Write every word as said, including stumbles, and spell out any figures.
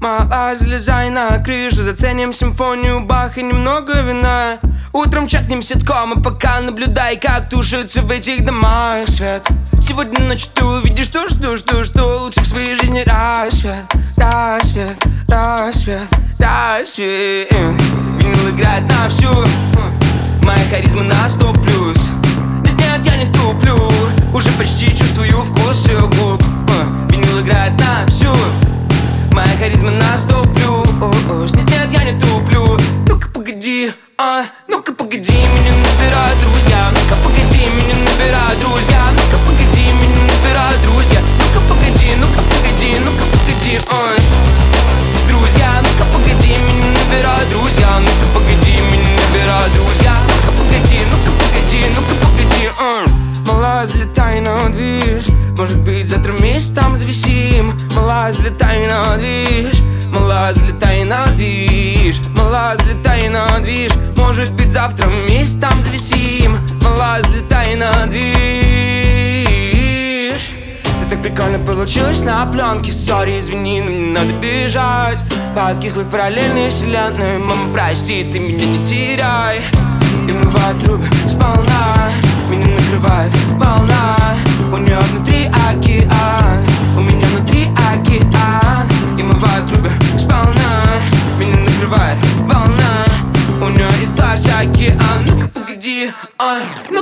Мала, залезай на крышу, заценим симфонию Баха, немного вина. Утром чекнем ситком, и пока наблюдай, как тушится в этих домах свет. Сегодня ночью ты увидишь то, что, что, что лучше в своей жизни рассвет. Рассвет, рассвет, рассвет. Винил играет на всю, моя харизма на сто плюс. Нет, нет, я не туплю, уже почти чувствую вкус ее губ. Винил играет на всю, моя харизма на сто плюс. Нет, нет, я не туплю. Ну-ка погоди, а, ну-ка погоди, меня набирают друзья. Ну-ка погоди, меня набирают друзья. Ну-ка погоди, меня набирают друзья. Ну-ка погоди, ну-ка погоди, ну-ка погоди, ой. Друзья, ну-ка погоди, меня набирают друзья. Ну-ка погоди, меня набирают друзья. Ну-ка погоди, ну-ка погоди, ну-ка погоди, ой. Мала, залетай на движ, может быть завтра вместе там зависим. Мала, залетай на движ, мала, залетай на движ. Мала, залетай на движ, может быть завтра вместе там зависим. Мала, залетай на движ. Ты так прикольно получилось на пленке. Сори, извини, но мне надо бежать. Подкислый в параллельной вселенной. Мама, прости, ты меня не теряй. И вмывает трубы сполна, меня накрывает волна. У нее внутри океан, у меня внутри океан. И мывает трубы сполна, меня накрывает волна. У нее из глаз океан. Ну-ка погоди, а, ну